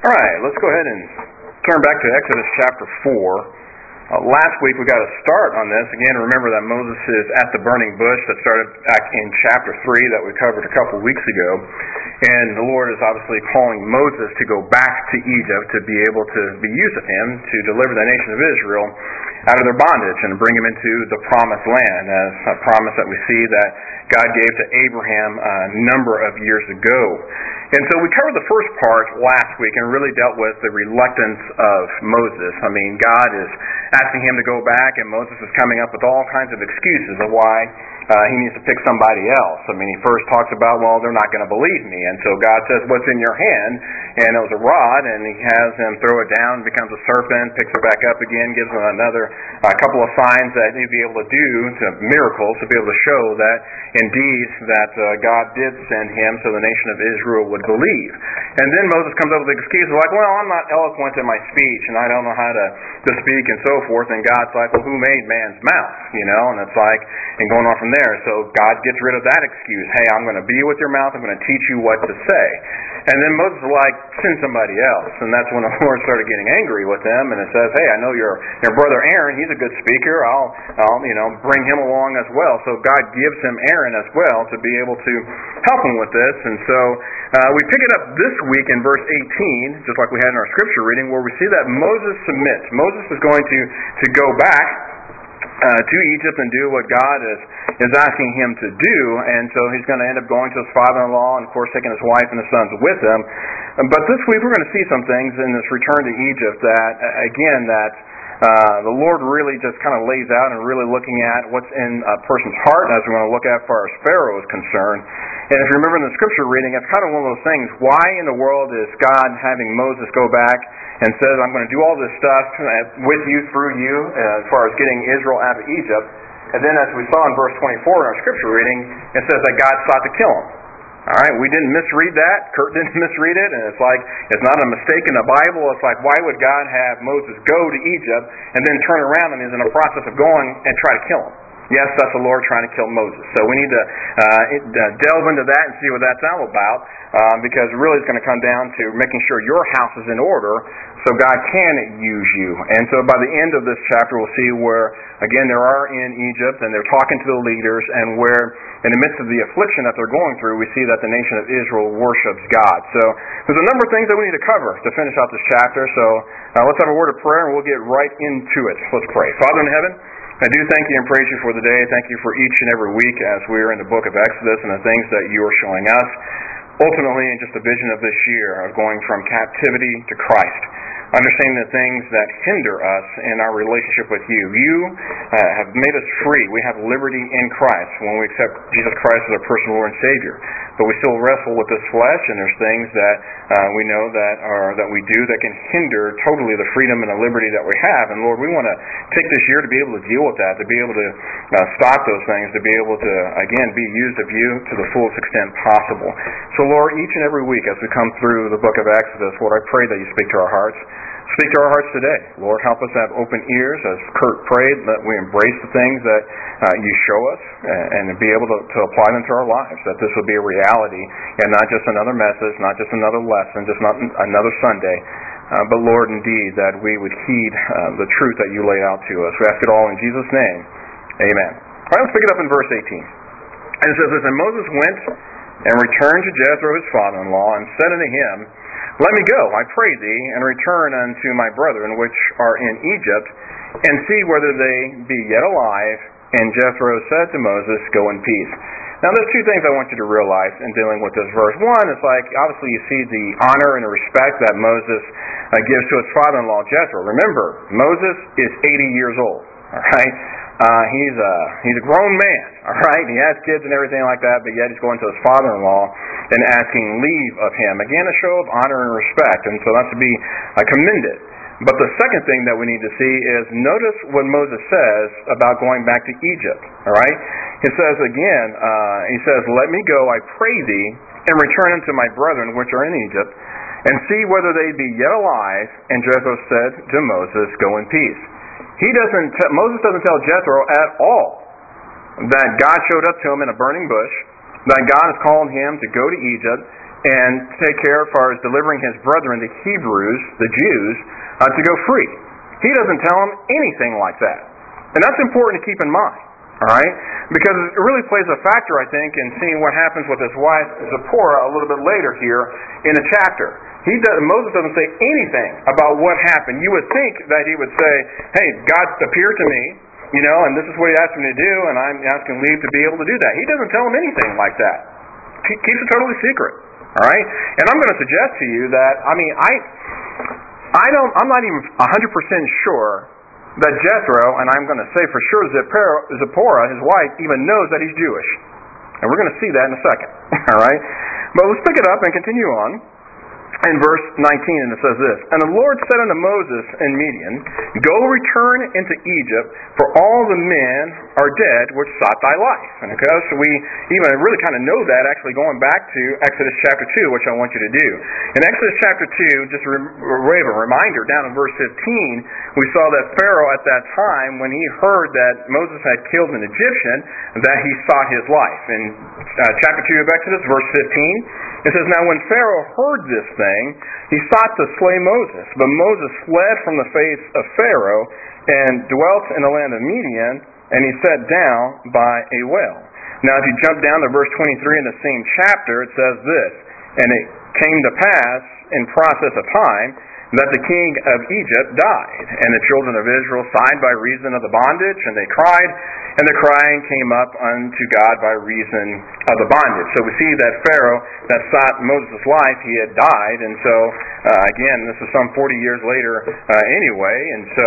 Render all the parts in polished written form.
All right, let's go ahead and turn back to Exodus chapter 4. Last week we got a start on this. Again, remember that Moses is at the burning bush that started back in chapter 3 that we covered a couple weeks ago. And the Lord is obviously calling Moses to go back to Egypt to be able to be used of him to deliver the nation of Israel out of their bondage and bring them into the promised land, as a promise that we see that God gave to Abraham a number of years ago. And so we covered the first part last week and really dealt with the reluctance of Moses. I mean, God is asking him to go back, and Moses is coming up with all kinds of excuses of why he needs to pick somebody else. I mean, he first talks about, well, they're not going to believe me. And so God says, what's in your hand? And it was a rod, and he has him throw it down, becomes a serpent, picks it back up again, gives him another couple of signs that he'd be able to do, miracles, to be able to show that indeed that God did send him so the nation of Israel would believe. And then Moses comes up with excuses like, well, I'm not eloquent in my speech, and I don't know how to speak, and so forth. And God's like, well, who made man's mouth? And it's like, and going on from there. So God gets rid of that excuse. Hey, I'm going to be with your mouth. I'm going to teach you what to say. And then Moses is like, send somebody else. And that's when the Lord started getting angry with them. And it says, hey, I know your brother Aaron. He's a good speaker. I'll bring him along as well. So God gives him Aaron as well to be able to help him with this. And so we pick it up this week in verse 18, just like we had in our scripture reading, where we see that Moses submits. Moses is going to go back to Egypt and do what God is asking him to do, and so he's going to end up going to his father-in-law and, of course, taking his wife and his sons with him. But this week we're going to see some things in this return to Egypt that, again, that the Lord really just kind of lays out and really looking at what's in a person's heart, as we're going to look at as far as Pharaoh is concerned. And if you remember in the scripture reading, it's kind of one of those things, why in the world is God having Moses go back and says, I'm going to do all this stuff with you, through you, as far as getting Israel out of Egypt. And then as we saw in verse 24 in our scripture reading, it says that God sought to kill him. All right, we didn't misread that. Kurt didn't misread it. And it's like, it's not a mistake in the Bible. It's like, why would God have Moses go to Egypt and then turn around and is in the process of going and try to kill him? Yes, that's the Lord trying to kill Moses. So we need to delve into that and see what that's all about, because really it's going to come down to making sure your house is in order so God can use you. And so by the end of this chapter, we'll see where, again, they are in Egypt, and they're talking to the leaders, and where in the midst of the affliction that they're going through, we see that the nation of Israel worships God. So there's a number of things that we need to cover to finish out this chapter. So let's have a word of prayer, and we'll get right into it. Let's pray. Father in heaven, I do thank you and praise you for the day. Thank you for each and every week as we are in the book of Exodus and the things that you are showing us. Ultimately, in just a vision of this year of going from captivity to Christ. Understanding the things that hinder us in our relationship with you. You have made us free. We have liberty in Christ when we accept Jesus Christ as our personal Lord and Savior. But we still wrestle with this flesh, and there's things that we know that we do that can hinder totally the freedom and the liberty that we have. And Lord, we want to take this year to be able to deal with that, to be able to stop those things, to be able to, again, be used of you to the fullest extent possible. So Lord, each and every week as we come through the book of Exodus, Lord, I pray that you speak to our hearts. Speak to our hearts today. Lord, help us to have open ears, as Kurt prayed, that we embrace the things that you show us and be able to apply them to our lives, that this will be a reality and not just another message, not just another lesson, just not another Sunday, but Lord, indeed, that we would heed the truth that you lay out to us. We ask it all in Jesus' name. Amen. All right, let's pick it up in verse 18. And it says, and Moses went and returned to Jethro his father-in-law and said unto him, let me go, I pray thee, and return unto my brethren which are in Egypt, and see whether they be yet alive. And Jethro said to Moses, go in peace. Now there's two things I want you to realize in dealing with this verse. One is like, obviously you see the honor and the respect that Moses gives to his father-in-law Jethro. Remember, Moses is 80 years old, all right? He's a grown man, all right? He has kids and everything like that, but yet he's going to his father-in-law and asking leave of him. Again, a show of honor and respect, and so that's to be commended. But the second thing that we need to see is notice what Moses says about going back to Egypt, all right? He says again, he says, let me go, I pray thee, and return unto my brethren which are in Egypt, and see whether they be yet alive. And Jethro said to Moses, go in peace. Moses doesn't tell Jethro at all that God showed up to him in a burning bush, that God has called him to go to Egypt, and take care as far as delivering his brethren, the Hebrews, the Jews, to go free. He doesn't tell them anything like that. And that's important to keep in mind. All right? Because it really plays a factor, I think, in seeing what happens with his wife, Zipporah, a little bit later here in the chapter. Moses doesn't say anything about what happened. You would think that he would say, hey, God appeared to me, and this is what he asked me to do, and I'm asking leave to be able to do that. He doesn't tell him anything like that. He keeps it totally secret. All right? And I'm going to suggest to you that, I'm not even 100% sure that Jethro, and I'm going to say for sure Zipporah, his wife, even knows that he's Jewish. And we're going to see that in a second. All right? But let's pick it up and continue on. In verse 19, and it says this, And the Lord said unto Moses in Midian, Go return into Egypt, for all the men are dead which sought thy life. And so we even really kind of know that actually going back to Exodus chapter 2, which I want you to do. In Exodus chapter 2, just a reminder, down in verse 15, we saw that Pharaoh at that time, when he heard that Moses had killed an Egyptian, that he sought his life. In chapter 2 of Exodus, verse 15, it says, Now when Pharaoh heard this thing, he sought to slay Moses. But Moses fled from the face of Pharaoh and dwelt in the land of Midian, and he sat down by a well. Now if you jump down to verse 23 in the same chapter, it says this, And it came to pass in process of time that the king of Egypt died, and the children of Israel sighed by reason of the bondage, and they cried, and the crying came up unto God by reason of the bondage. So we see that Pharaoh that sought Moses' life, he had died, and so, again, this is some 40 years later anyway, and so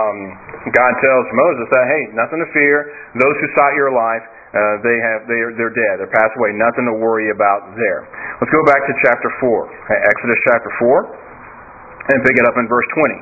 God tells Moses that, hey, nothing to fear, those who sought your life, they're dead, they're passed away, nothing to worry about there. Let's go back to chapter 4, Exodus chapter 4. And pick it up in verse 20.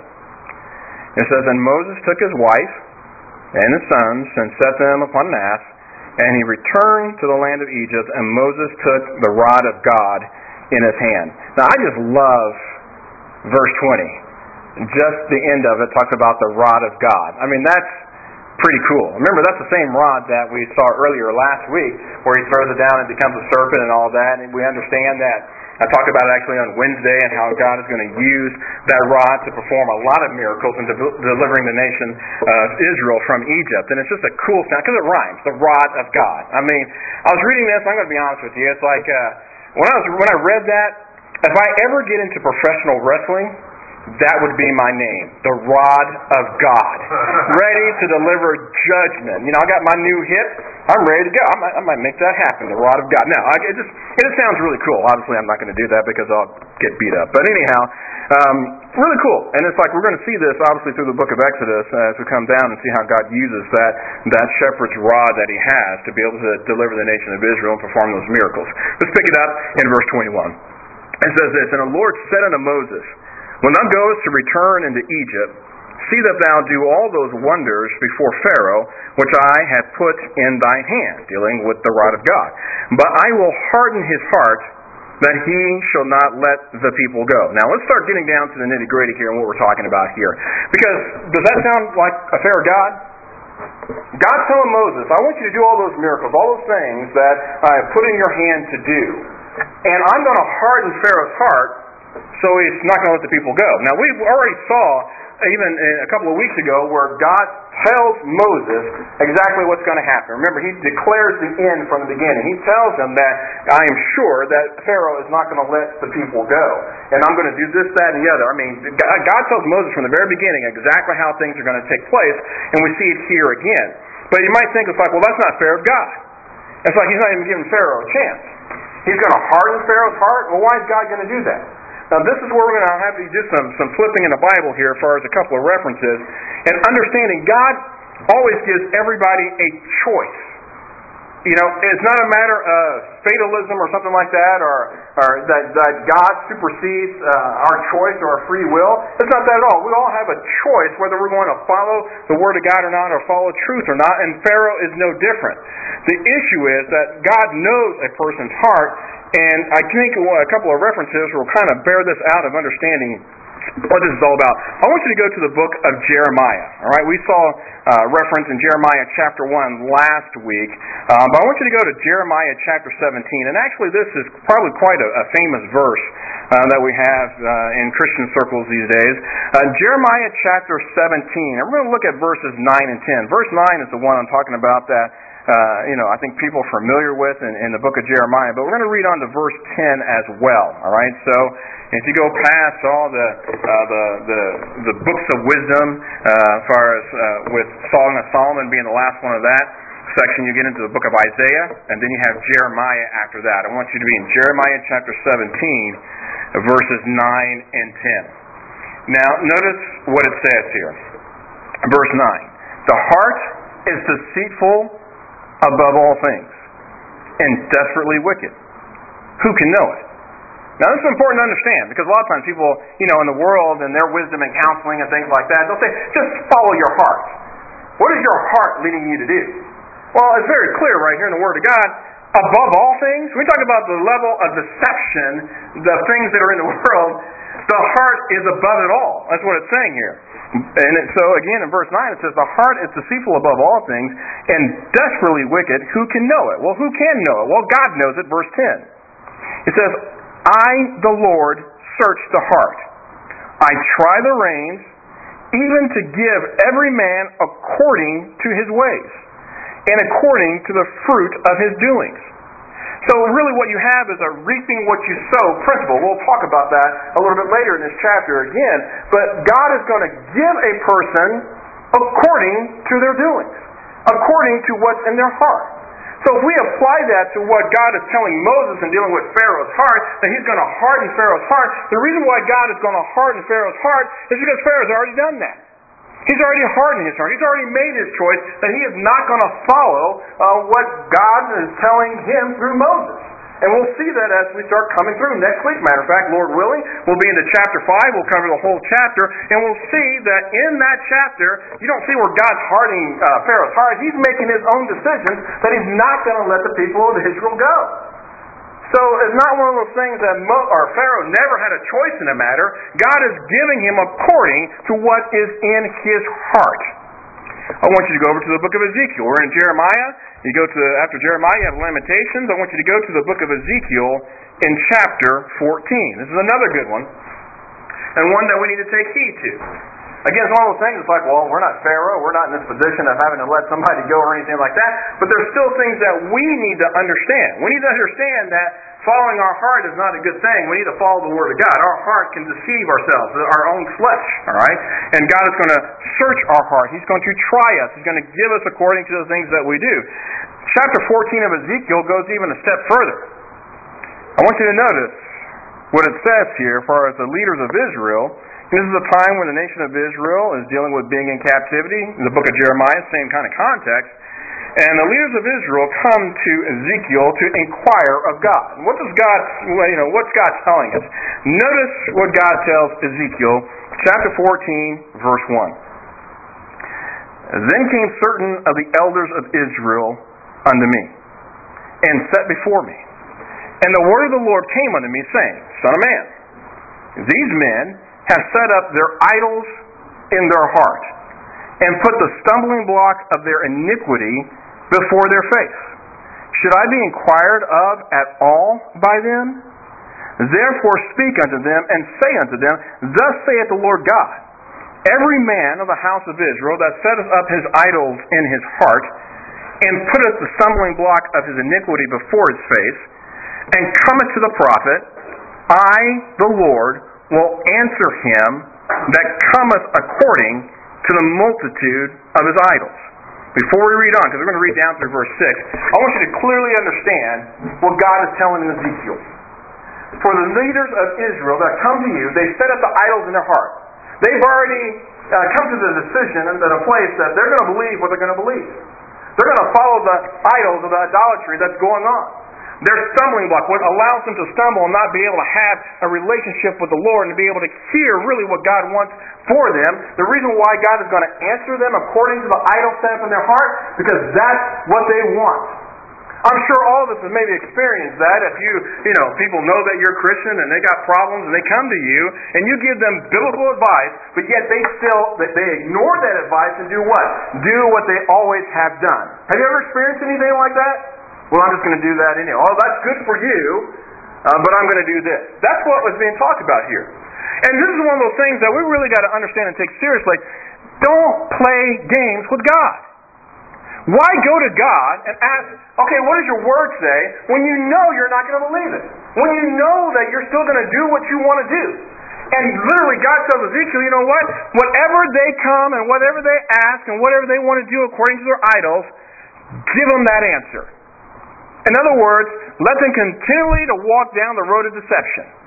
It says, And Moses took his wife and his sons and set them upon an ass, and he returned to the land of Egypt, and Moses took the rod of God in his hand. Now I just love verse 20. Just the end of it talks about the rod of God. That's pretty cool. Remember, that's the same rod that we saw earlier last week, where he throws it down and becomes a serpent and all that, and we understand that. I talked about it actually on Wednesday and how God is going to use that rod to perform a lot of miracles in delivering the nation of Israel from Egypt. And it's just a cool sound because it rhymes, the rod of God. I was reading this, I'm going to be honest with you, it's like when I read that, if I ever get into professional wrestling, that would be my name, the rod of God, ready to deliver judgment. I got my new hip, I'm ready to go. I might make that happen, the rod of God. Now, it just sounds really cool. Obviously, I'm not going to do that because I'll get beat up. But anyhow, really cool. And it's like we're going to see this, obviously, through the book of Exodus as we come down and see how God uses that shepherd's rod that he has to be able to deliver the nation of Israel and perform those miracles. Let's pick it up in verse 21. It says this, And the Lord said unto Moses, When thou goest to return into Egypt, see that thou do all those wonders before Pharaoh, which I have put in thine hand, dealing with the rod of God. But I will harden his heart, that he shall not let the people go. Now let's start getting down to the nitty-gritty here and what we're talking about here. Because, does that sound like a fair God? God's telling Moses, I want you to do all those miracles, all those things that I have put in your hand to do. And I'm going to harden Pharaoh's heart, so he's not going to let the people go. Now, we already saw, even a couple of weeks ago, where God tells Moses exactly what's going to happen. Remember, he declares the end from the beginning. He tells him that I am sure that Pharaoh is not going to let the people go. And I'm going to do this, that, and the other. God tells Moses from the very beginning exactly how things are going to take place, and we see it here again. But you might think, it's like, well, that's not fair of God. It's like he's not even giving Pharaoh a chance. He's going to harden Pharaoh's heart? Well, why is God going to do that? Now, this is where we're going to have to do some flipping in the Bible here as far as a couple of references. And understanding God always gives everybody a choice. It's not a matter of fatalism or something like that, or that God supersedes our choice or our free will. It's not that at all. We all have a choice whether we're going to follow the Word of God or not, or follow truth or not, and Pharaoh is no different. The issue is that God knows a person's heart, and I think a couple of references will kind of bear this out of understanding what this is all about. I want you to go to the book of Jeremiah. All right, we saw reference in Jeremiah chapter 1 last week, but I want you to go to Jeremiah chapter 17. And actually, this is probably quite a famous verse that we have in Christian circles these days. Jeremiah chapter 17. And we're going to look at verses 9 and 10. Verse 9 is the one I'm talking about that I think people are familiar with in the book of Jeremiah. But we're going to read on to verse 10 as well. All right, so if you go past all the books of wisdom, as far as with Song of Solomon being the last one of that section, you get into the book of Isaiah, and then you have Jeremiah after that. I want you to be in Jeremiah chapter 17, verses 9 and 10. Now, notice what it says here. Verse 9. The heart is deceitful above all things, and desperately wicked. Who can know it? Now, this is important to understand, because a lot of times people, in the world and their wisdom and counseling and things like that, they'll say, just follow your heart. What is your heart leading you to do? Well, it's very clear right here in the Word of God. Above all things, we talk about the level of deception, the things that are in the world, the heart is above it all. That's what it's saying here. And so again, in verse 9, it says, the heart is deceitful above all things and desperately wicked. Who can know it? Well, who can know it? Well, God knows it. Verse 10. It says, I, the Lord, search the heart. I try the reins, even to give every man according to his ways, and according to the fruit of his doings. So really what you have is a reaping what you sow principle. We'll talk about that a little bit later in this chapter again. But God is going to give a person according to their doings, according to what's in their heart. So if we apply that to what God is telling Moses in dealing with Pharaoh's heart, that he's going to harden Pharaoh's heart, the reason why God is going to harden Pharaoh's heart is because Pharaoh's already done that. He's already hardened his heart. He's already made his choice that he is not going to follow what God is telling him through Moses. And we'll see that as we start coming through next week. Matter of fact, Lord willing, we'll be into chapter 5. We'll cover the whole chapter. And we'll see that in that chapter, you don't see where God's hardening Pharaoh's heart. He's making his own decisions that he's not going to let the people of Israel go. So it's not one of those things that Pharaoh never had a choice in the matter. God is giving him according to what is in his heart. I want you to go over to the book of Ezekiel. We're in Jeremiah. You go to after Jeremiah, you have Lamentations. I want you to go to the book of Ezekiel in chapter 14. This is another good one, and one that we need to take heed to. Again, it's one of those things, it's like, well, we're not Pharaoh, we're not in this position of having to let somebody go or anything like that, but there's still things that we need to understand. We need to understand that following our heart is not a good thing. We need to follow the Word of God. Our heart can deceive ourselves, our own flesh, all right? And God is going to search our heart. He's going to try us. He's going to give us according to the things that we do. Chapter 14 of Ezekiel goes even a step further. I want you to notice what it says here as far as the leaders of Israel. This is a time when the nation of Israel is dealing with being in captivity. In the book of Jeremiah, same kind of context. And the leaders of Israel come to Ezekiel to inquire of God. And what does God, what's God telling us? Notice what God tells Ezekiel, chapter 14, verse 1. Then came certain of the elders of Israel unto me, and sat before me. And the word of the Lord came unto me, saying, Son of man, these men have set up their idols in their heart, and put the stumbling block of their iniquity before their face. Should I be inquired of at all by them? Therefore speak unto them, and say unto them, Thus saith the Lord God, Every man of the house of Israel that setteth up his idols in his heart, and putteth the stumbling block of his iniquity before his face, and cometh to the prophet, I, the Lord, will answer him that cometh according to the multitude of his idols. Before we read on, because we're going to read down through verse 6, I want you to clearly understand what God is telling Ezekiel. For the leaders of Israel that come to you, they set up the idols in their heart. They've already come to the decision and to the place that they're going to believe what they're going to believe. They're going to follow the idols of the idolatry that's going on. Their stumbling block, what allows them to stumble and not be able to have a relationship with the Lord and to be able to hear really what God wants for them. The reason why God is going to answer them according to the idol set up in their heart, because that's what they want. I'm sure all of us have maybe experienced that. If people know that you're Christian and they got problems and they come to you and you give them biblical advice, but yet they ignore that advice and do what? Do what they always have done. Have you ever experienced anything like that? Well, I'm just going to do that anyway. Oh, that's good for you, but I'm going to do this. That's what was being talked about here. And this is one of those things that we really got to understand and take seriously. Don't play games with God. Why go to God and ask, okay, what does your word say, when you know you're not going to believe it? When you know that you're still going to do what you want to do? And literally God tells Ezekiel, you know what? Whatever they come and whatever they ask and whatever they want to do according to their idols, give them that answer. In other words, let them continually to walk down the road of deception.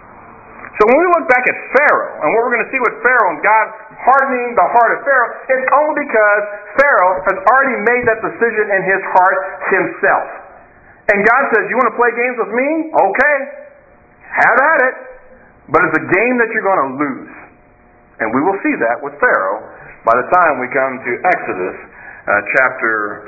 So when we look back at Pharaoh, and what we're going to see with Pharaoh and God hardening the heart of Pharaoh, it's only because Pharaoh has already made that decision in his heart himself. And God says, you want to play games with me? Okay. Have at it. But it's a game that you're going to lose. And we will see that with Pharaoh by the time we come to Exodus chapter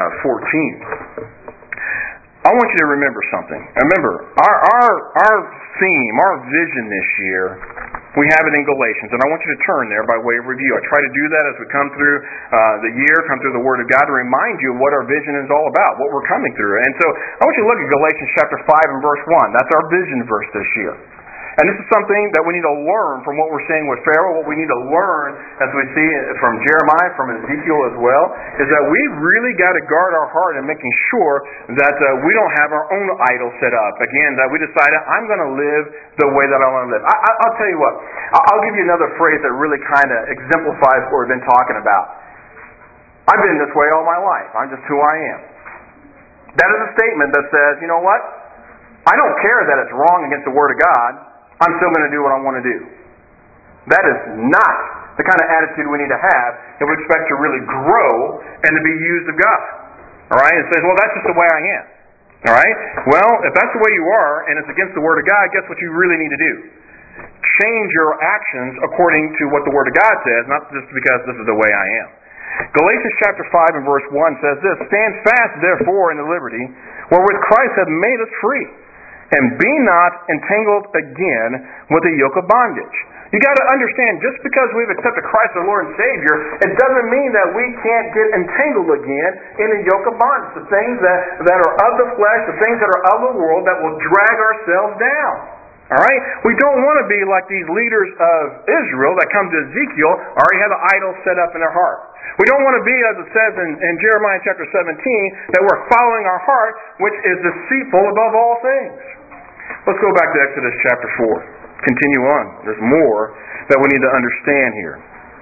14. I want you to remember something. Remember, our theme, our vision this year, we have it in Galatians, and I want you to turn there by way of review. I try to do that as we come through the year, come through the Word of God, to remind you of what our vision is all about, what we're coming through. And so I want you to look at Galatians chapter 5 and verse 1. That's our vision verse this year. And this is something that we need to learn from what we're seeing with Pharaoh, what we need to learn as we see from Jeremiah, from Ezekiel as well, is that we really got to guard our heart in making sure that we don't have our own idol set up. Again, that we decided, I'm going to live the way that I want to live. I'll tell you what, I'll give you another phrase that really kind of exemplifies what we've been talking about. I've been this way all my life. I'm just who I am. That is a statement that says, you know what? I don't care that it's wrong against the Word of God. I'm still going to do what I want to do. That is not the kind of attitude we need to have if we expect to really grow and to be used of God. All right? It says, well, that's just the way I am. All right? Well, if that's the way you are and it's against the Word of God, guess what you really need to do? Change your actions according to what the Word of God says, not just because this is the way I am. Galatians chapter 5 and verse 1 says this, stand fast, therefore, in the liberty wherewith Christ hath made us free. And be not entangled again with the yoke of bondage. You got to understand, just because we've accepted Christ our Lord and Savior, it doesn't mean that we can't get entangled again in the yoke of bondage. The things that are of the flesh, the things that are of the world that will drag ourselves down. Alright? We don't want to be like these leaders of Israel that come to Ezekiel, already have an idol set up in their heart. We don't want to be, as it says in Jeremiah chapter 17, that we're following our heart, which is deceitful above all things. Let's go back to Exodus chapter 4. Continue on. There's more that we need to understand here.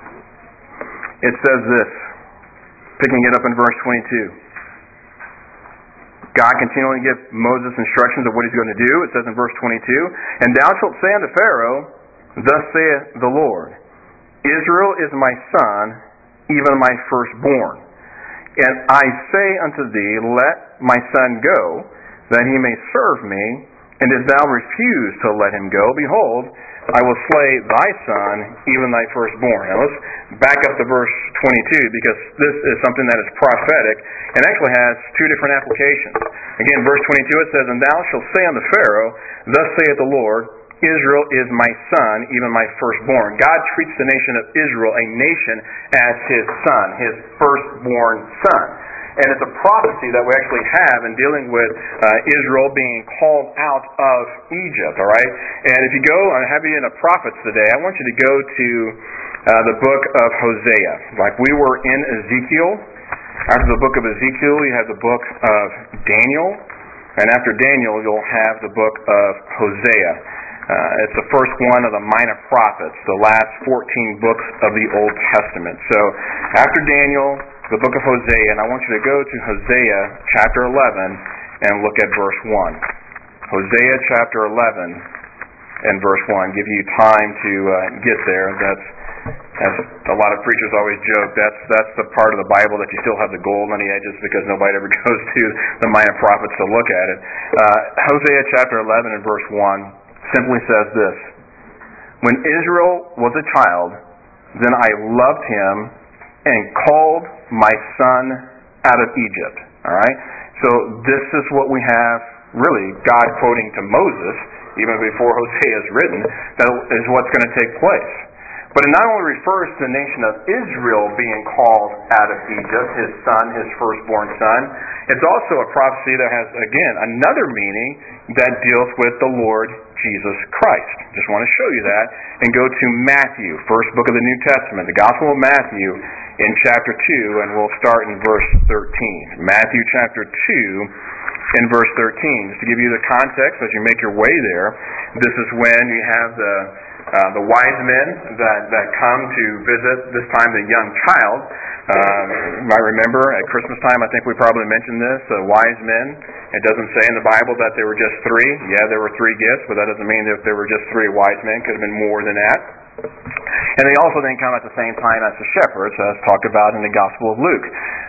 It says this, picking it up in verse 22. God continually gives Moses instructions of what he's going to do. It says in verse 22, and thou shalt say unto Pharaoh, thus saith the Lord, Israel is my son, even my firstborn. And I say unto thee, let my son go, that he may serve me. And if thou refuse to let him go, behold, I will slay thy son, even thy firstborn. Now let's back up to verse 22, because this is something that is prophetic and actually has two different applications. Again, verse 22 it says, and thou shalt say unto Pharaoh, thus saith the Lord, Israel is my son, even my firstborn. God treats the nation of Israel, a nation, as his son, his firstborn son. And it's a prophecy that we actually have in dealing with Israel being called out of Egypt, all right? And if you go, I have you in the prophets today, I want you to go to the book of Hosea. Like we were in Ezekiel. After the book of Ezekiel, you have the book of Daniel. And after Daniel, you'll have the book of Hosea. It's the first one of the minor prophets, the last 14 books of the Old Testament. So after Daniel, the book of Hosea, and I want you to go to Hosea chapter 11 and look at verse 1. Hosea chapter 11 and verse 1. Give you time to get there. That's as a lot of preachers always joke, that's the part of the Bible that you still have the gold on the edges because nobody ever goes to the minor prophets to look at it. Hosea chapter 11 and verse 1 simply says this, when Israel was a child, then I loved him and called my son out of Egypt. All right? So this is what we have, really, God quoting to Moses, even before Hosea is written, that is what's going to take place. But it not only refers to the nation of Israel being called out of Egypt, his son, his firstborn son, it's also a prophecy that has, again, another meaning that deals with the Lord Jesus Christ. Just want to show you that. And go to Matthew, first book of the New Testament, the Gospel of Matthew in chapter 2, and we'll start in verse 13. Matthew chapter 2 in verse 13. Just to give you the context as you make your way there, this is when you have the wise men that come to visit, this time the young child. You might remember at Christmas time, I think we probably mentioned this, wise men. It doesn't say in the Bible that there were just three. Yeah, there were three gifts, but that doesn't mean that there were just three wise men. Could have been more than that. And they also then come at the same time as the shepherds, as talked about in the Gospel of Luke.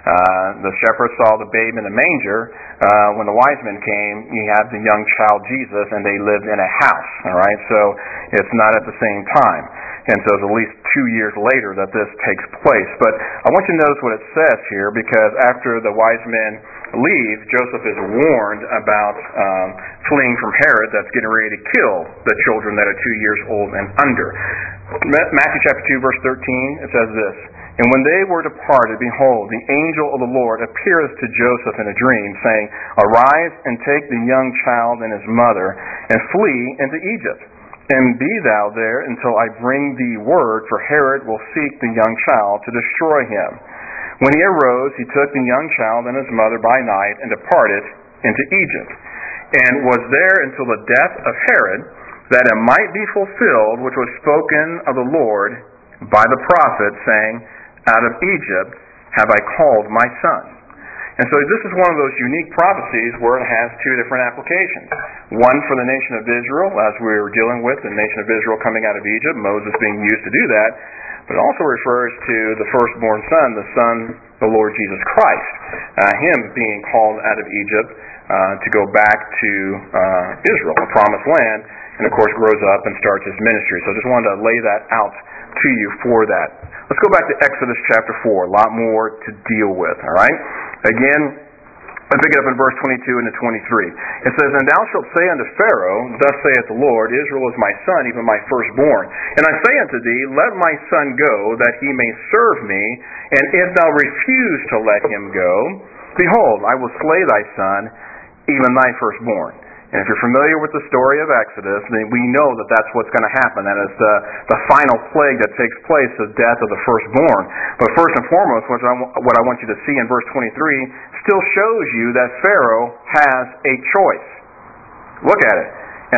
The shepherds saw the babe in the manger. When the wise men came, you have the young child Jesus, and they lived in a house. All right, so it's not at the same time. And so it's at least 2 years later that this takes place. But I want you to notice what it says here, because after the wise men leave, Joseph is warned about fleeing from Herod that's getting ready to kill the children that are 2 years old and under. Matthew chapter 2, verse 13, it says this, "And when they were departed, behold, the angel of the Lord appeareth to Joseph in a dream, saying, Arise and take the young child and his mother, and flee into Egypt. And be thou there until I bring thee word, for Herod will seek the young child to destroy him. When he arose, he took the young child and his mother by night, and departed into Egypt, and was there until the death of Herod, that it might be fulfilled which was spoken of the Lord by the prophet, saying, Out of Egypt have I called my son." And so this is one of those unique prophecies where it has two different applications. One for the nation of Israel, as we were dealing with, the nation of Israel coming out of Egypt, Moses being used to do that. But it also refers to the firstborn son, the Lord Jesus Christ, him being called out of Egypt to go back to Israel, a promised land, and of course grows up and starts his ministry. So I just wanted to lay that out to you for that. Let's go back to Exodus chapter 4, a lot more to deal with, all right? Again, let's pick it up in verse 22 and 23. It says, "And thou shalt say unto Pharaoh, Thus saith the Lord, Israel is my son, even my firstborn. And I say unto thee, Let my son go, that he may serve me. And if thou refuse to let him go, behold, I will slay thy son, even thy firstborn." And if you're familiar with the story of Exodus, then we know that that's what's going to happen. That is the final plague that takes place, the death of the firstborn. But first and foremost, what I want you to see in verse 23 still shows you that Pharaoh has a choice. Look at it.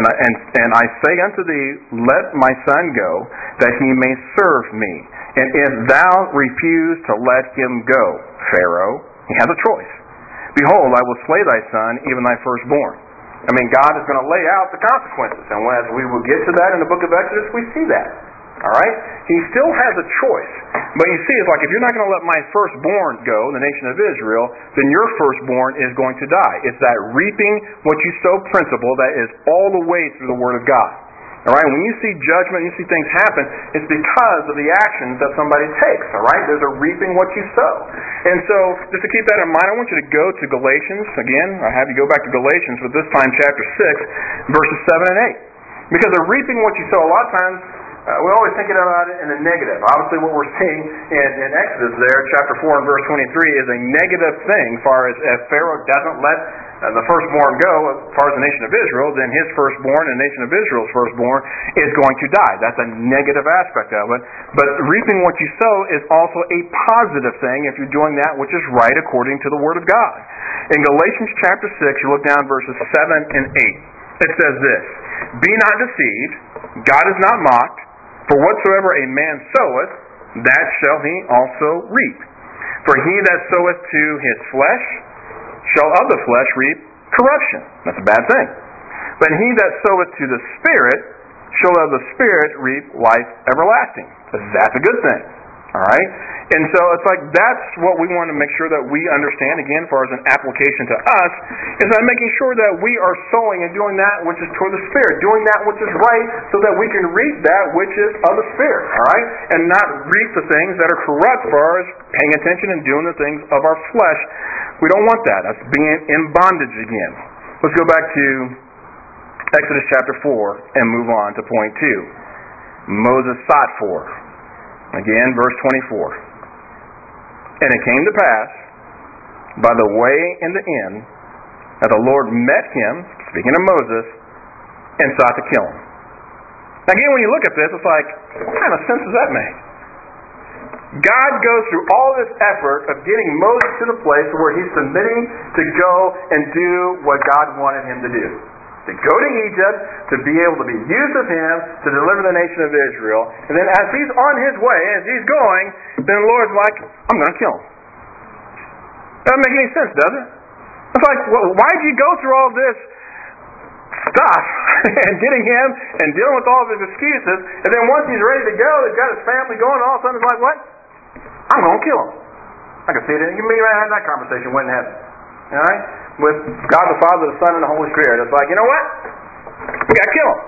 And I say unto thee, Let my son go, that he may serve me. And if thou refuse to let him go, Pharaoh, he has a choice. Behold, I will slay thy son, even thy firstborn. I mean, God is going to lay out the consequences. And as we will get to that in the book of Exodus, we see that. All right? He still has a choice. But you see, it's like, if you're not going to let my firstborn go, the nation of Israel, then your firstborn is going to die. It's that reaping what you sow principle that is all the way through the Word of God. All right? When you see judgment, you see things happen, it's because of the actions that somebody takes. All right? There's a reaping what you sow. And so, just to keep that in mind, I want you to go to Galatians. Again, I have you go back to Galatians, but this time chapter 6, verses 7 and 8. Because of reaping what you sow, a lot of times, we always think about it in a negative. Obviously, what we're seeing in Exodus there, chapter 4 and verse 23, is a negative thing. As far as if Pharaoh doesn't let the firstborn go, as far as the nation of Israel, then his firstborn and the nation of Israel's firstborn is going to die. That's a negative aspect of it. But reaping what you sow is also a positive thing if you're doing that which is right according to the Word of God. In Galatians chapter 6, you look down verses 7 and 8. It says this, "Be not deceived, God is not mocked. For whatsoever a man soweth, that shall he also reap. For he that soweth to his flesh shall of the flesh reap corruption." That's a bad thing. "But he that soweth to the Spirit shall of the Spirit reap life everlasting." That's a good thing. All right? And so it's like that's what we want to make sure that we understand, again, as far as an application to us, is that making sure that we are sowing and doing that which is toward the Spirit, doing that which is right so that we can reap that which is of the Spirit, all right? And not reap the things that are corrupt as far as paying attention and doing the things of our flesh. We don't want that. That's being in bondage again. Let's go back to Exodus chapter 4 and move on to point 2. Moses sought for. Again, verse 24. And it came to pass, by the way in the end, that the Lord met him, speaking of Moses, and sought to kill him. Again, when you look at this, it's like, what kind of sense does that make? God goes through all this effort of getting Moses to the place where he's submitting to go and do what God wanted him to do. To go to Egypt, to be able to be used of him, to deliver the nation of Israel. And then as he's on his way, as he's going, then the Lord's like, I'm going to kill him. Doesn't make any sense, does it? It's like, well, why did you go through all this stuff and getting him and dealing with all of his excuses, and then once he's ready to go, he's got his family going, all of a sudden it's like, what? I'm going to kill him. I can see it. You may have had that conversation when in heaven. All right? With God the Father, the Son, and the Holy Spirit. It's like, you know what? We got to kill him.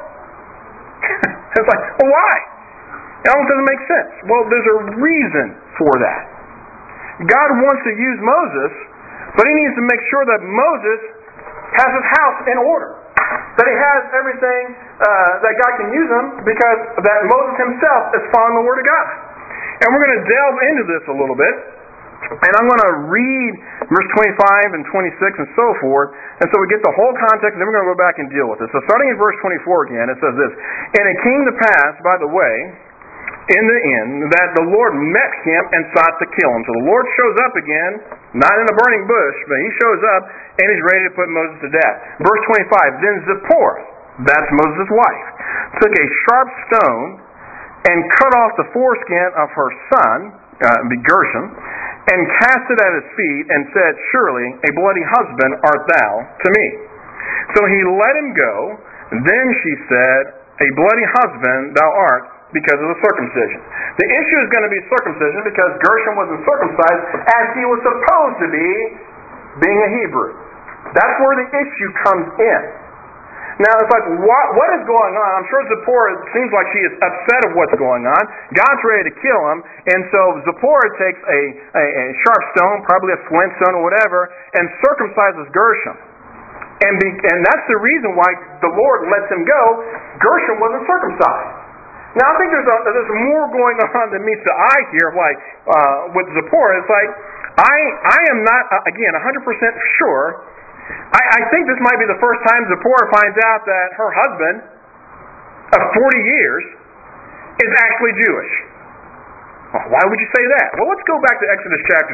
It's like, well, why? It almost doesn't make sense. Well, there's a reason for that. God wants to use Moses, but he needs to make sure that Moses has his house in order. That he has everything that God can use him, because that Moses himself is following the Word of God. And we're going to delve into this a little bit. And I'm going to read verse 25 and 26 and so forth. And so we get the whole context, and then we're going to go back and deal with it. So starting in verse 24 again, it says this. And it came to pass, by the way, in the end, that the Lord met him and sought to kill him. So the Lord shows up again, not in a burning bush, but he shows up and he's ready to put Moses to death. Verse 25, then Zipporah, that's Moses' wife, took a sharp stone and cut off the foreskin of her son, Gershom, and cast it at his feet and said, surely a bloody husband art thou to me. So he let him go. Then she said, a bloody husband thou art, because of the circumcision. The issue is going to be circumcision because Gershom wasn't circumcised as he was supposed to be, being a Hebrew. That's where the issue comes in. Now, it's like, what is going on? I'm sure Zipporah, it seems like she is upset of what's going on. God's ready to kill him, and so Zipporah takes a sharp stone, probably a flint stone or whatever, and circumcises Gershom. And that's the reason why the Lord lets him go. Gershom wasn't circumcised. Now, I think there's more going on than meets the eye here. Like with Zipporah, it's like I am not again 100% sure. I think this might be the first time Zipporah finds out that her husband of 40 years is actually Jewish. Well, why would you say that? Well, let's go back to Exodus chapter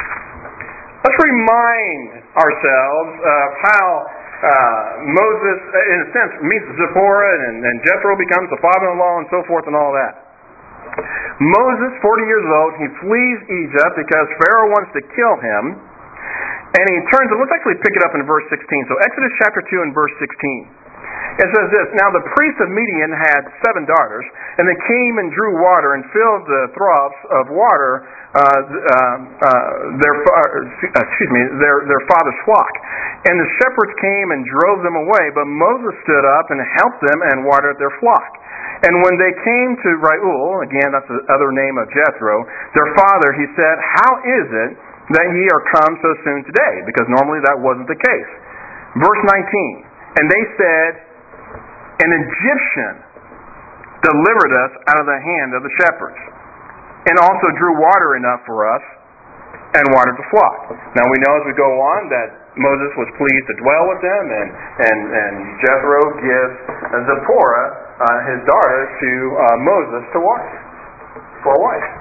2. Let's remind ourselves of how Moses, in a sense, meets Zipporah, and Jethro becomes the father-in-law and so forth and all that. Moses, 40 years old, he flees Egypt because Pharaoh wants to kill him. And he turns, let's actually pick it up in verse 16. So Exodus chapter 2 and verse 16. It says this, now the priest of Midian had 7 daughters, and they came and drew water and filled the troughs of water their father's flock. And the shepherds came and drove them away, but Moses stood up and helped them and watered their flock. And when they came to Reuel, again that's the other name of Jethro, their father, he said, how is it that ye are come so soon today? Because normally that wasn't the case. Verse 19, and they said, an Egyptian delivered us out of the hand of the shepherds, and also drew water enough for us, and watered the flock. Now we know as we go on that Moses was pleased to dwell with them, and Jethro gives Zipporah, his daughter, to Moses for a wife.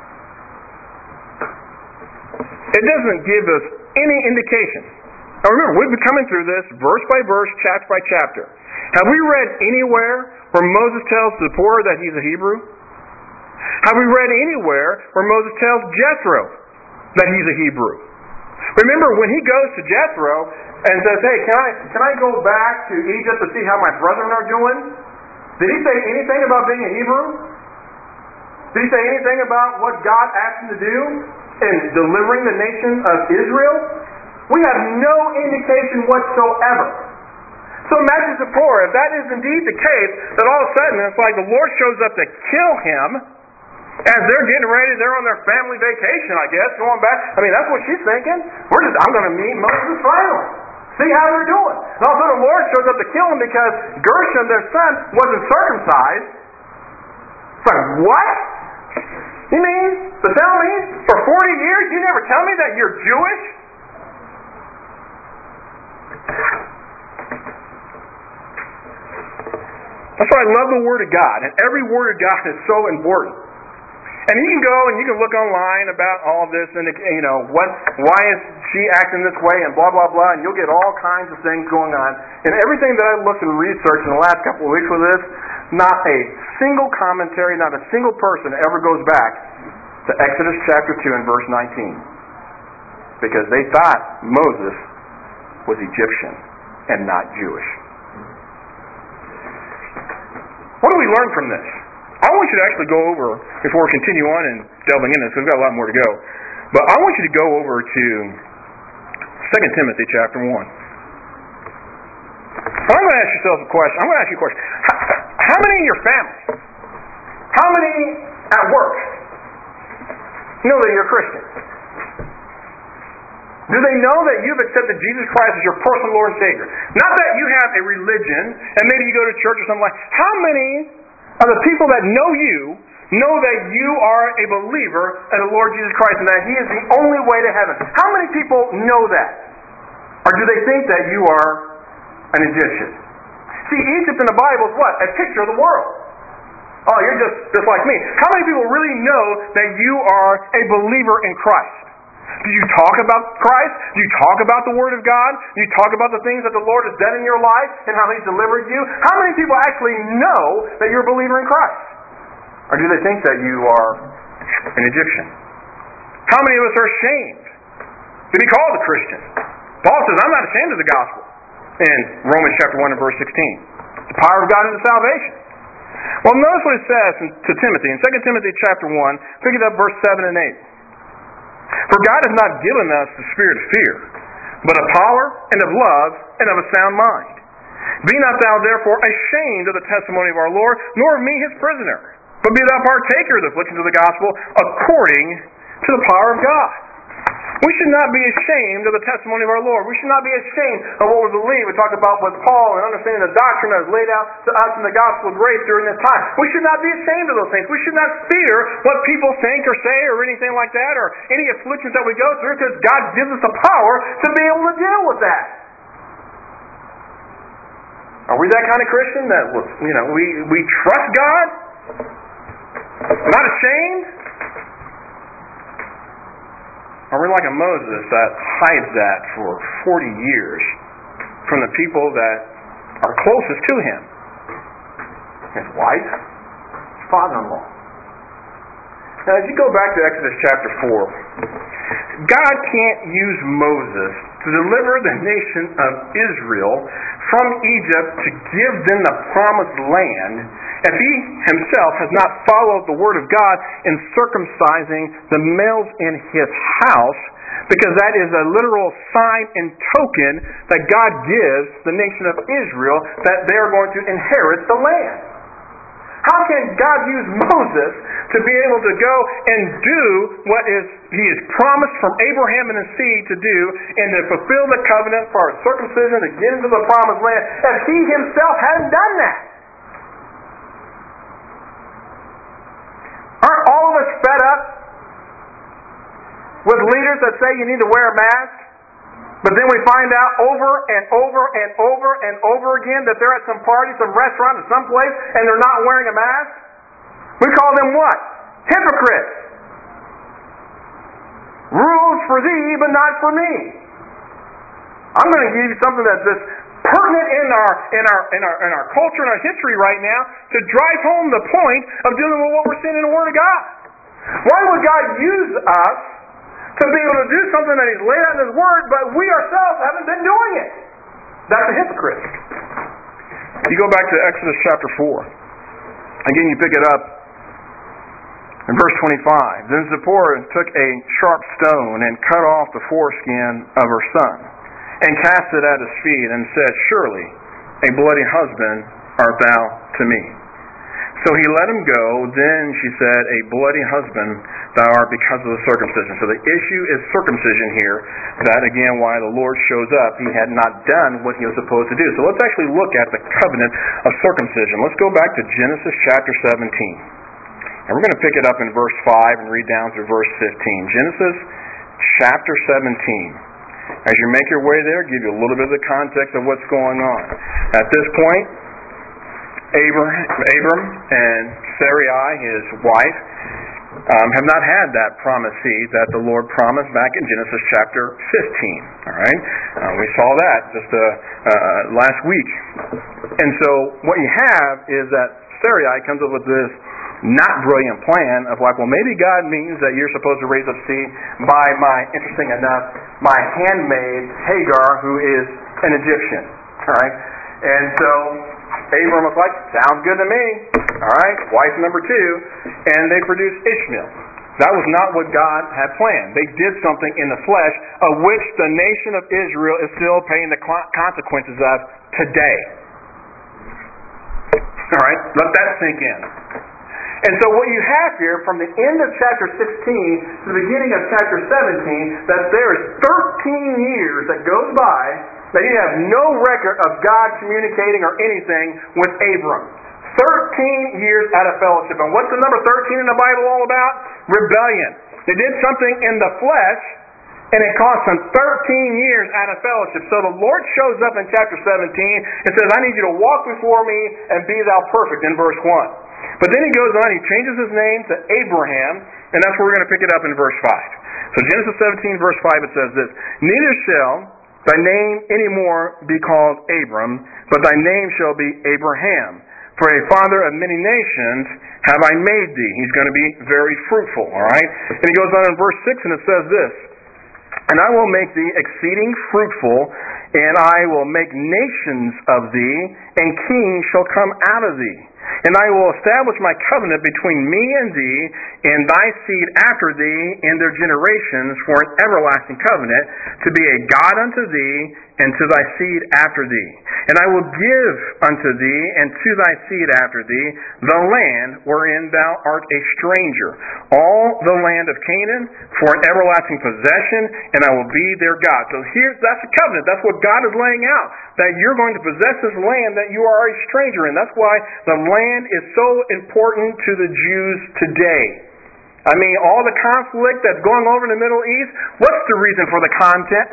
It doesn't give us any indication. Now remember, we've been coming through this verse by verse, chapter by chapter. Have we read anywhere where Moses tells Zipporah that he's a Hebrew? Have we read anywhere where Moses tells Jethro that he's a Hebrew? Remember, when he goes to Jethro and says, hey, can I go back to Egypt to see how my brethren are doing? Did he say anything about being a Hebrew? Did he say anything about what God asked him to do in delivering the nation of Israel? We have no indication whatsoever. So imagine Zipporah, if that is indeed the case, that all of a sudden it's like the Lord shows up to kill him, As they're getting ready, they're on their family vacation, I guess, going back. I mean, that's what she's thinking. I'm going to meet Moses finally. See how they're doing. And also the Lord shows up to kill them because Gershom, their son, wasn't circumcised. It's like, what? You mean to tell me for 40 years you never tell me that you're Jewish? That's why I love the Word of God. And every Word of God is so important. And you can go and you can look online about all of this and, why is she acting this way and blah, blah, blah, and you'll get all kinds of things going on. And everything that I looked and researched in the last couple of weeks with this, not a single commentary, not a single person ever goes back to Exodus chapter 2 and verse 19. Because they thought Moses was Egyptian and not Jewish. What do we learn from this? I want you to actually go over, before we continue on and delving into this, because we've got a lot more to go, but I want you to go over to 2 Timothy chapter 1. I'm going to ask yourself a question. I'm going to ask you a question. How many in your family, how many at work know that you're a Christian? Do they know that you've accepted Jesus Christ as your personal Lord and Savior? Not that you have a religion, and maybe you go to church or something like that. How many of the people that know you know that you are a believer in the Lord Jesus Christ and that He is the only way to heaven? How many people know that? Or do they think that you are an Egyptian? See, Egypt in the Bible is what? A picture of the world. Oh, you're just like me. How many people really know that you are a believer in Christ? Do you talk about Christ? Do you talk about the Word of God? Do you talk about the things that the Lord has done in your life and how He's delivered you? How many people actually know that you're a believer in Christ? Or do they think that you are an Egyptian? How many of us are ashamed to be called a Christian? Paul says, I'm not ashamed of the gospel in Romans chapter 1 and verse 16. The power of God unto salvation. Well, notice what it says to Timothy in 2 Timothy chapter 1, pick it up verse 7 and 8. For God has not given us the spirit of fear, but of power and of love and of a sound mind. Be not thou therefore ashamed of the testimony of our Lord, nor of me his prisoner, but be thou partaker of the afflictions of the gospel according to the power of God. We should not be ashamed of the testimony of our Lord. We should not be ashamed of what we believe. We talked about with Paul and understanding the doctrine that is laid out to us in the gospel of grace during this time. We should not be ashamed of those things. We should not fear what people think or say or anything like that or any afflictions that we go through because God gives us the power to be able to deal with that. Are we that kind of Christian that we trust God? Not ashamed? Or we're like a Moses that hides that for 40 years from the people that are closest to him. His wife, his father-in-law. Now, as you go back to Exodus chapter 4, God can't use Moses to deliver the nation of Israel from Egypt to give them the promised land if he himself has not followed the word of God in circumcising the males in his house, because that is a literal sign and token that God gives the nation of Israel that they are going to inherit the land. How can God use Moses to be able to go and do what he is promised from Abraham and his seed to do and to fulfill the covenant for circumcision to get into the promised land if he himself hadn't done that? Aren't all of us fed up with leaders that say you need to wear a mask? But then we find out over and over and over and over again that they're at some party, some restaurant, or some place, and they're not wearing a mask. We call them what? Hypocrites. Rules for thee, but not for me. I'm going to give you something that's just pertinent in our culture and our history right now to drive home the point of dealing with what we're seeing in the Word of God. Why would God use us to be able to do something that He's laid out in His Word, but we ourselves haven't been doing it? That's a hypocrite. You go back to Exodus chapter 4. Again, you pick it up in verse 25. Then Zipporah took a sharp stone and cut off the foreskin of her son, and cast it at his feet, and said, Surely a bloody husband art thou to me. So he let him go. Then she said, a bloody husband thou art because of the circumcision. So the issue is circumcision here. That, again, why the Lord shows up. He had not done what he was supposed to do. So let's actually look at the covenant of circumcision. Let's go back to Genesis chapter 17. And we're going to pick it up in verse 5 and read down through verse 15. Genesis chapter 17. As you make your way there, give you a little bit of the context of what's going on. At this point, Abram and Sarai, his wife, have not had that promised seed that the Lord promised back in Genesis chapter 15. All right, we saw that just last week. And so what you have is that Sarai comes up with this not brilliant plan of like, well, maybe God means that you're supposed to raise up seed by interesting enough, my handmaid Hagar, who is an Egyptian. All right, and so Abram was like, sounds good to me. All right, wife number 2. And they produced Ishmael. That was not what God had planned. They did something in the flesh of which the nation of Israel is still paying the consequences of today. All right, let that sink in. And so what you have here from the end of chapter 16 to the beginning of chapter 17, that there is 13 years that goes by that you have no record of God communicating or anything with Abram. 13 years out of fellowship. And what's the number 13 in the Bible all about? Rebellion. They did something in the flesh, and it cost them 13 years out of fellowship. So the Lord shows up in chapter 17 and says, I need you to walk before me and be thou perfect, in verse 1. But then he goes on, he changes his name to Abraham, and that's where we're going to pick it up in verse 5. So Genesis 17, verse 5, it says this, neither shall thy name any more be called Abram, but thy name shall be Abraham. For a father of many nations have I made thee. He's going to be very fruitful, all right? And he goes on in verse 6, and it says this, and I will make thee exceeding fruitful, and I will make nations of thee, and kings shall come out of thee. And I will establish my covenant between me and thee, and thy seed after thee in their generations for an everlasting covenant, to be a God unto thee, and to thy seed after thee. And I will give unto thee, and to thy seed after thee, the land wherein thou art a stranger, all the land of Canaan, for an everlasting possession, and I will be their God. So that's the covenant. That's what God is laying out, that you're going to possess this land that you are a stranger in. That's why the land is so important to the Jews today. I mean, all the conflict that's going over in the Middle East, what's the reason for that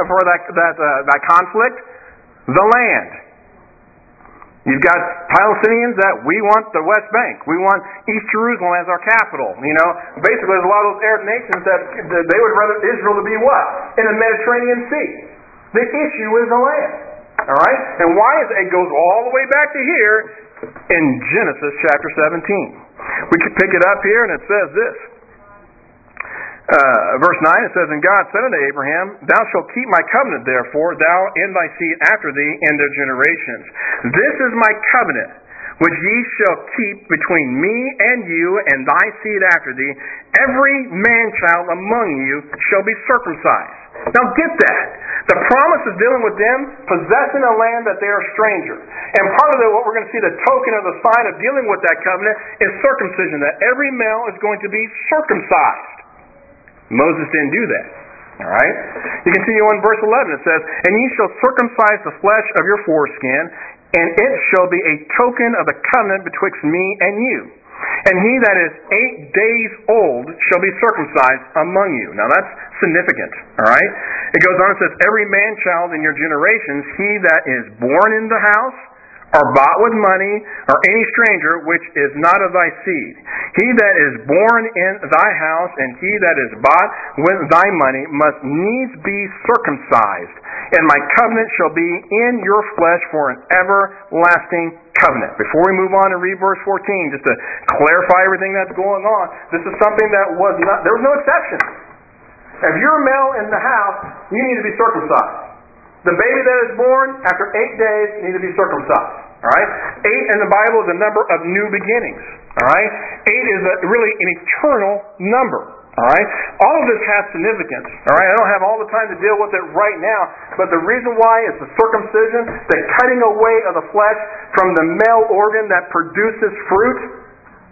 conflict? The land. You've got Palestinians that we want the West Bank. We want East Jerusalem as our capital. You know, basically there's a lot of those Arab nations that they would rather Israel to be what? In the Mediterranean Sea. The issue is the land. All right? And why is it? It goes all the way back to here in Genesis chapter 17. We can pick it up here and it says this. Verse 9, it says, and God said unto Abraham, thou shalt keep my covenant, therefore, thou and thy seed after thee in their generations. This is my covenant, which ye shall keep between me and you and thy seed after thee. Every man-child among you shall be circumcised. Now get that. The promise is dealing with them possessing a land that they are a stranger. And part of what we're going to see, the token of the sign of dealing with that covenant, is circumcision, that every male is going to be circumcised. Moses didn't do that. All right? You continue on verse 11. It says, and ye shall circumcise the flesh of your foreskin, and it shall be a token of the covenant betwixt me and you. And he that is 8 days old shall be circumcised among you. Now that's significant. All right? It goes on and says, every man-child in your generations, he that is born in the house, or bought with money, or any stranger which is not of thy seed. He that is born in thy house, and he that is bought with thy money, must needs be circumcised. And my covenant shall be in your flesh for an everlasting covenant. Before we move on and read verse 14, just to clarify everything that's going on, this is something that there was no exception. If you're a male in the house, you need to be circumcised. The baby that is born after 8 days needs to be circumcised. All right? 8 in the Bible is a number of new beginnings. All right? 8 is really an eternal number. All right? All of this has significance. All right? I don't have all the time to deal with it right now, but the reason why is the circumcision, the cutting away of the flesh from the male organ that produces fruit.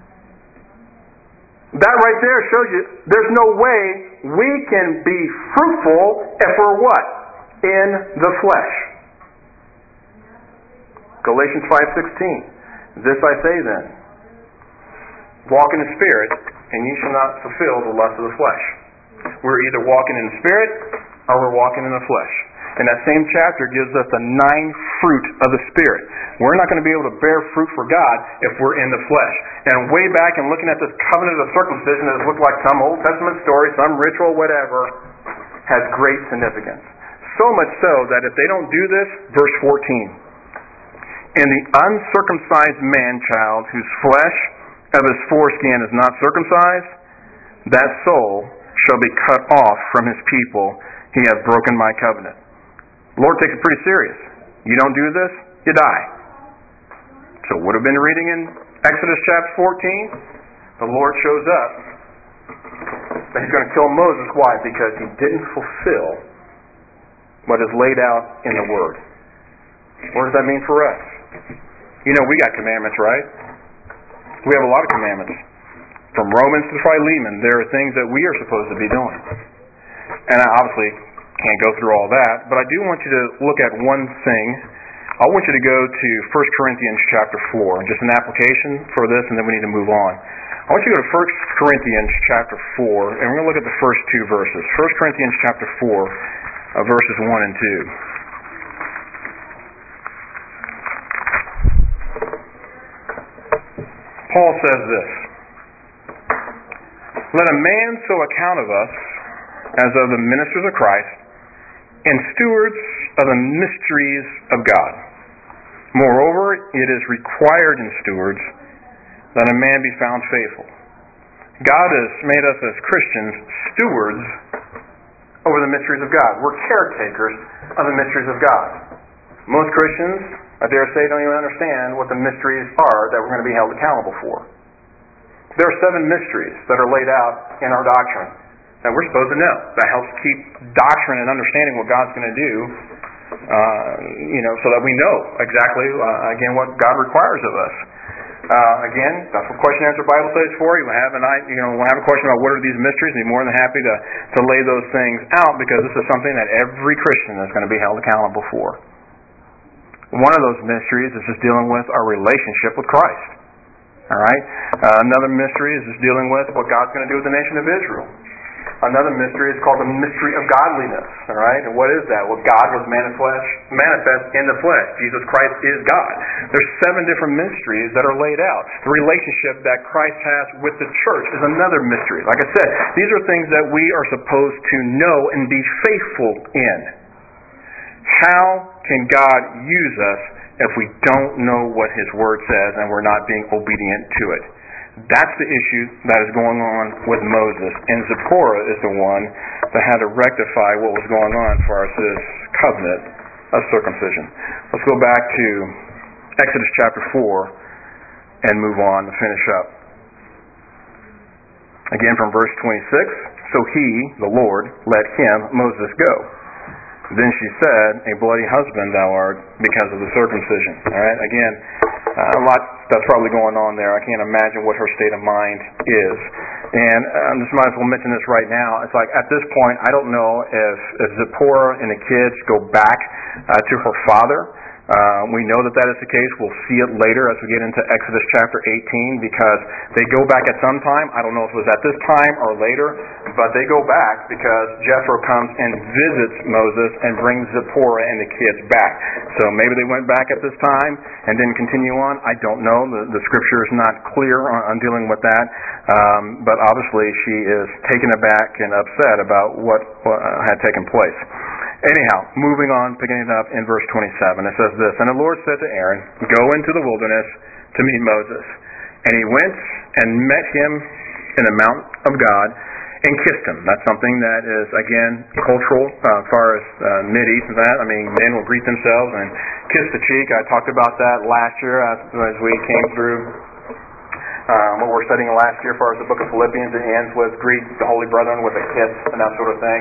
That right there shows you there's no way we can be fruitful if we're what? In the flesh. Galatians 5:16. This I say then, walk in the Spirit, and ye shall not fulfill the lust of the flesh. We're either walking in the Spirit or we're walking in the flesh. And that same chapter gives us the 9 fruit of the Spirit. We're not going to be able to bear fruit for God if we're in the flesh. And way back and looking at this covenant of circumcision that looked like some Old Testament story, some ritual, whatever, has great significance. So much so that if they don't do this, verse 14, and the uncircumcised man-child whose flesh of his foreskin is not circumcised, that soul shall be cut off from his people. He hath broken my covenant. The Lord takes it pretty serious. You don't do this, you die. So what have we been reading in Exodus chapter 14? The Lord shows up that He's going to kill Moses. Why? Because he didn't fulfill what is laid out in the Word. What does that mean for us? You know, we got commandments, right? We have a lot of commandments. From Romans to Philemon, there are things that we are supposed to be doing. And I obviously can't go through all that, but I do want you to look at one thing. I want you to go to 1 Corinthians chapter 4, just an application for this, and then we need to move on. I want you to go to 1 Corinthians chapter 4, and we're going to look at the first 2 verses. 1 Corinthians chapter 4, verses 1 and 2. Paul says this, let a man so account of us as of the ministers of Christ and stewards of the mysteries of God. Moreover, it is required in stewards that a man be found faithful. God has made us as Christians stewards over the mysteries of God. We're caretakers of the mysteries of God. Most Christians, I dare say, don't even understand what the mysteries are that we're going to be held accountable for. There are 7 mysteries that are laid out in our doctrine that we're supposed to know. That helps keep doctrine and understanding what God's going to do, so that we know exactly, again, what God requires of us. Again, that's what Question Answer Bible study is for. We'll have a question about what are these mysteries, and be more than happy to lay those things out, because this is something that every Christian is going to be held accountable for. One of those mysteries is just dealing with our relationship with Christ. All right. Another mystery is just dealing with what God's going to do with the nation of Israel. Another mystery is called the mystery of godliness. All right. And what is that? Well, God was manifest in the flesh. Jesus Christ is God. There's 7 different mysteries that are laid out. The relationship that Christ has with the church is another mystery. Like I said, these are things that we are supposed to know and be faithful in. How can God use us if we don't know what His Word says and we're not being obedient to it? That's the issue that is going on with Moses. And Zipporah is the one that had to rectify what was going on as far as this covenant of circumcision. Let's go back to Exodus chapter 4 and move on to finish up. Again from verse 26. So He, the Lord, let him, Moses, go. Then she said, a bloody husband thou art because of the circumcision. All right, again, a lot that's probably going on there. I can't imagine what her state of mind is. And I just might as well mention this right now. It's like, at this point, I don't know if Zipporah and the kids go back to her father. We know that is the case. We'll see it later as we get into Exodus chapter 18, because they go back at some time. I don't know if it was at this time or later, but they go back because Jethro comes and visits Moses and brings Zipporah and the kids back. So maybe they went back at this time and didn't continue on. I don't know. The scripture is not clear on dealing with that. But obviously she is taken aback and upset about what had taken place. Anyhow, moving on, picking it up in verse 27, it says this, and the Lord said to Aaron, go into the wilderness to meet Moses. And he went and met him in the mount of God and kissed him. That's something that is, again, cultural as far as Mideast and that. I mean, men will greet themselves and kiss the cheek. I talked about that last year as we came through what we're studying last year as far as the book of Philippians. It ends with greet the holy brethren with a kiss and that sort of thing.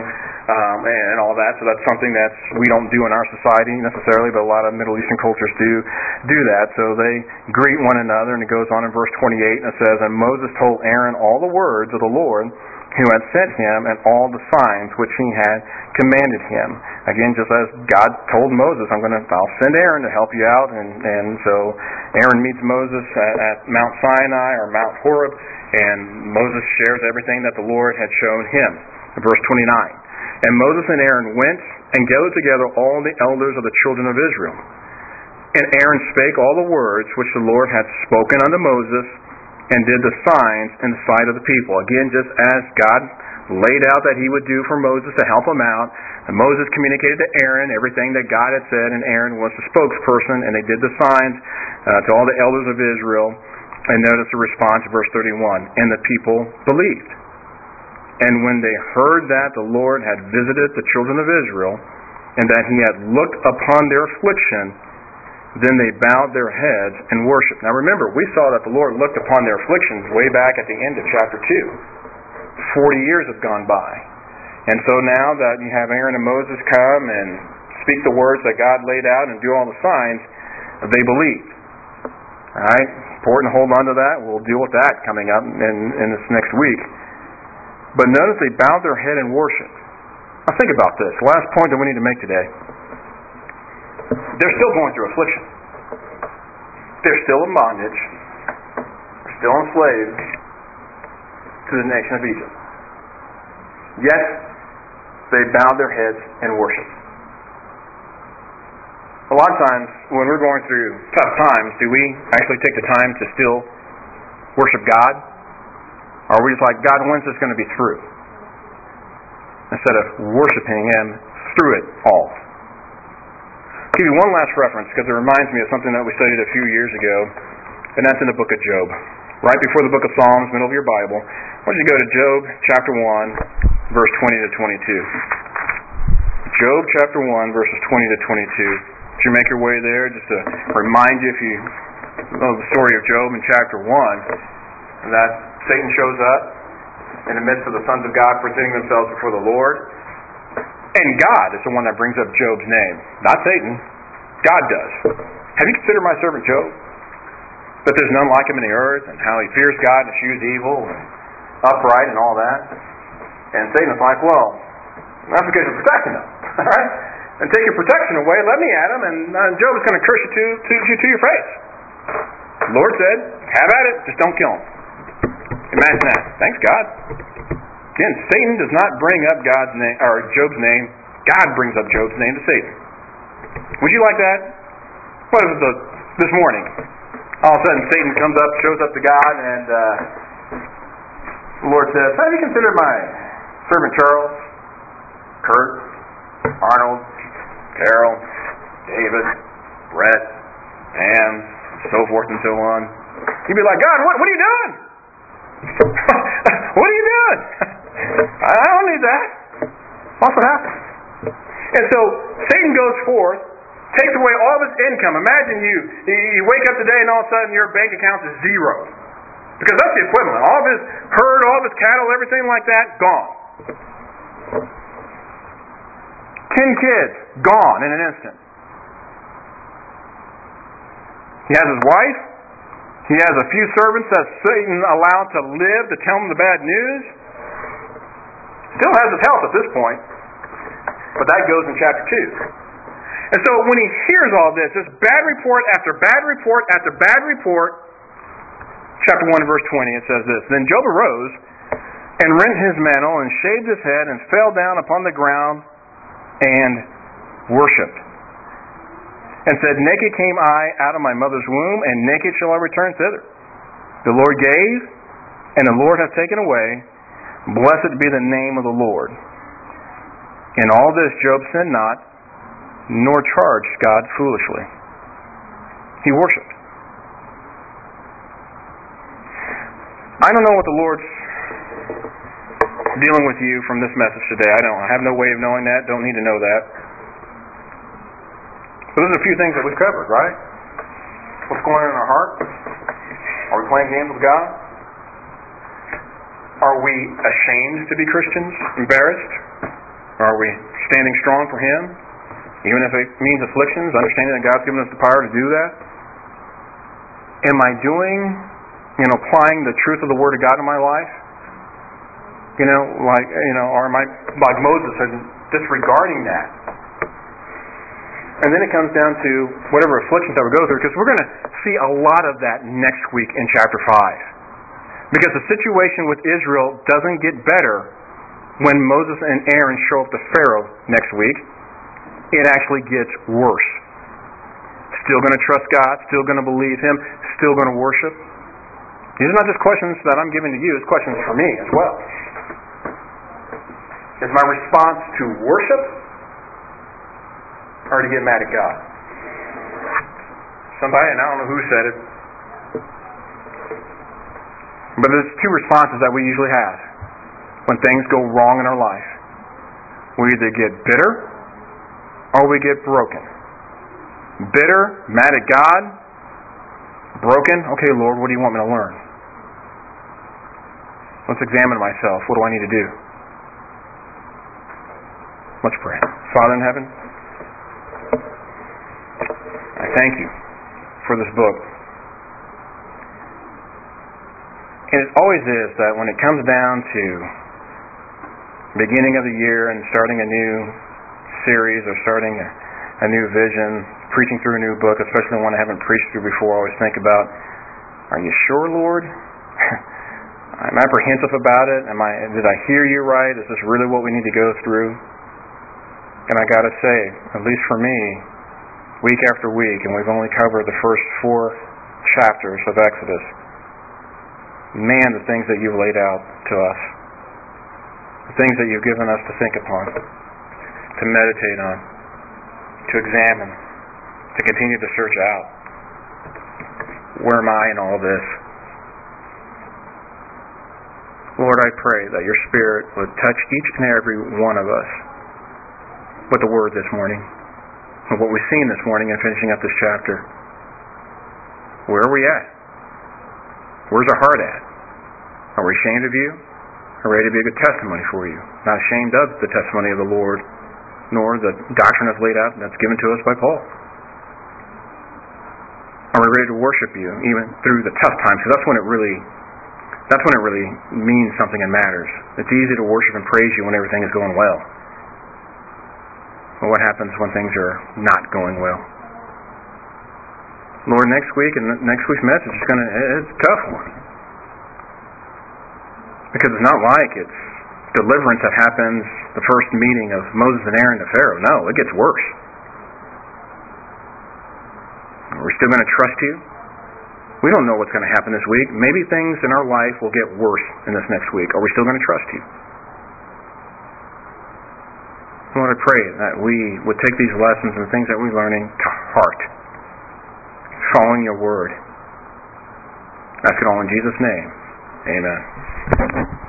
and all that. So that's something that we don't do in our society necessarily, but a lot of Middle Eastern cultures do that. So they greet one another, and it goes on in verse 28, and it says, "And Moses told Aaron all the words of the Lord who had sent him, and all the signs which he had commanded him." Again, just as God told Moses, I'll send Aaron to help you out. And so Aaron meets Moses at Mount Sinai or Mount Horeb, and Moses shares everything that the Lord had shown him. Verse 29. "And Moses and Aaron went and gathered together all the elders of the children of Israel. And Aaron spake all the words which the Lord had spoken unto Moses, and did the signs in the sight of the people." Again, just as God laid out that he would do for Moses to help him out, and Moses communicated to Aaron everything that God had said, and Aaron was the spokesperson, and they did the signs to all the elders of Israel. And notice the response, verse 31, "And the people believed. And when they heard that the Lord had visited the children of Israel, and that he had looked upon their affliction, then they bowed their heads and worshipped." Now remember, we saw that the Lord looked upon their afflictions way back at the end of chapter 2. 40 years have gone by. And so now that you have Aaron and Moses come and speak the words that God laid out and do all the signs, they believed. All right? Important to hold on to that. We'll deal with that coming up in this next week. But notice they bowed their head and worshiped. Now think about this. Last point that we need to make today. They're still going through affliction. They're still in bondage. They're still enslaved to the nation of Egypt. Yet, they bowed their heads and worshiped. A lot of times, when we're going through tough times, do we actually take the time to still worship God? Or are we just like, God, when's this going to be through? Instead of worshiping Him through it all. I'll give you one last reference, because it reminds me of something that we studied a few years ago, and that's in the book of Job. Right before the book of Psalms, middle of your Bible. I want you to go to Job chapter 1, verse 20 to 22. Job chapter 1, verses 20 to 22. If you make your way there, just to remind you, if you know the story of Job in chapter 1, that Satan shows up in the midst of the sons of God presenting themselves before the Lord. And God is the one that brings up Job's name. Not Satan. God does. Have you considered my servant Job? That there's none like him in the earth, and how he fears God and eschews evil, and upright and all that. And Satan's like, well, that's because you're protecting him. All right? And take your protection away, let me at him, and Job is going to curse you to your face. The Lord said, have at it, just don't kill him. Imagine that. Thanks, God. Again, Satan does not bring up God's name or Job's name. God brings up Job's name to Satan. Would you like that? What is it this morning? All of a sudden, Satan comes up, shows up to God, and the Lord says, have you considered my servant Charles, Kurt, Arnold, Carol, David, Brett, Pam, so forth and so on? You'd be like, God, what are you doing? What are you doing? I don't need that. That's what happens. And so Satan goes forth, takes away all of his income. Imagine you wake up today and all of a sudden your bank account is zero. Because that's the equivalent. All of his herd, all of his cattle, everything like that, gone. 10 kids, gone in an instant. He has his wife. He has a few servants that Satan allowed to live to tell him the bad news. Still has his health at this point. But that goes in chapter 2. And so when he hears all this bad report after bad report after bad report, chapter 1 verse 20, it says this, Then Job arose and rent his mantle and shaved his head and fell down upon the ground and worshipped. And said, Naked came I out of my mother's womb, and naked shall I return thither. The Lord gave, and the Lord hath taken away. Blessed be the name of the Lord. In all this Job sinned not, nor charged God foolishly. He worshipped. I don't know what the Lord's dealing with you from this message today. I don't. I have no way of knowing that. Don't need to know that. So those are a few things that we've covered, right? What's going on in our heart? Are we playing games with God? Are we ashamed to be Christians? Embarrassed? Are we standing strong for Him, even if it means afflictions, understanding that God's given us the power to do that? Am I applying the truth of the Word of God in my life? Or am I like Moses and disregarding that? And then it comes down to whatever afflictions that we go through, because we're going to see a lot of that next week in chapter 5. Because the situation with Israel doesn't get better when Moses and Aaron show up to Pharaoh next week. It actually gets worse. Still going to trust God, still going to believe Him, still going to worship. These are not just questions that I'm giving to you, it's questions for me as well. Is my response to worship or to get mad at God? Somebody, and I don't know who said it, but there's two responses that we usually have when things go wrong in our life. We either get bitter or we get broken. Bitter, mad at God, broken, okay, Lord, what do you want me to learn? Let's examine myself. What do I need to do? Let's pray. Father in heaven, I thank you for this book. And it always is that when it comes down to beginning of the year and starting a new series or starting a new vision, preaching through a new book, especially one I haven't preached through before, I always think about, are you sure, Lord? I'm apprehensive about it. Did I hear you right? Is this really what we need to go through? And I got to say, at least for me, week after week, and we've only covered the first 4 chapters of Exodus, man, the things that you've laid out to us, the things that you've given us to think upon, to meditate on, to examine, to continue to search out. Where am I in all this? Lord, I pray that your Spirit would touch each and every one of us with the Word this morning, and what we've seen this morning in finishing up this chapter. Where are we at? Where's our heart at? Are we ashamed of you? Are we ready to be a good testimony for you? Not ashamed of the testimony of the Lord, nor the doctrine that's laid out and that's given to us by Paul. Are we ready to worship you even through the tough times? Because that's when it really means something and matters. It's easy to worship and praise you when everything is going well. But what happens when things are not going well? Lord, next week and next week's message is it's a tough one. Because it's not like it's deliverance that happens the first meeting of Moses and Aaron to Pharaoh. No, it gets worse. Are we still going to trust you? We don't know what's going to happen this week. Maybe things in our life will get worse in this next week. Are we still going to trust you? Lord, I pray that we would take these lessons and the things that we're learning to heart, following your word. I ask it all in Jesus' name. Amen.